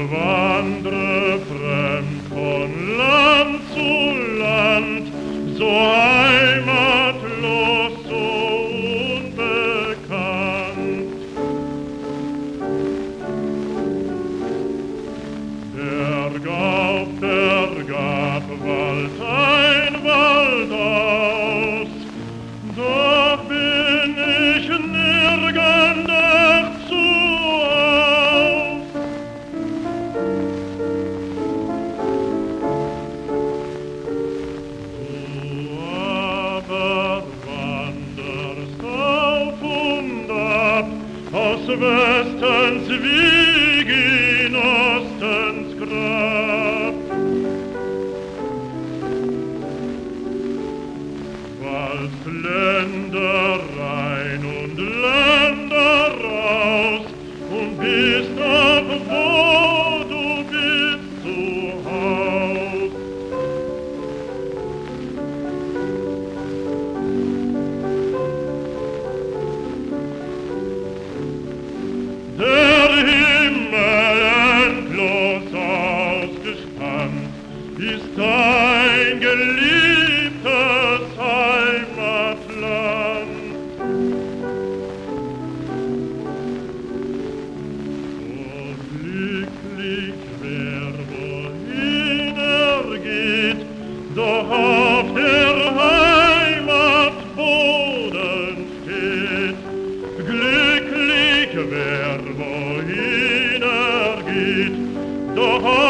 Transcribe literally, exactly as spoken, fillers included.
wandre fremd von Land zu Land, so heimatlos, so unbekannt. Berg auf Berg ab, Wald ein, Wald aus, doch bin ich nirgend echt zu Haus. Du aber wanderst auf und ab, aus Westens Wieg in Ostens Grab. Waldst Länderein und Länder raus und bist auch wo du bist zu Haus. Der Himmel endlos ausgespannt ist dein geliebtes Heimatland. So glücklich wer wohin er geht, doch auf der Heimat Boden steht. Glücklich wer wohin er geht, doch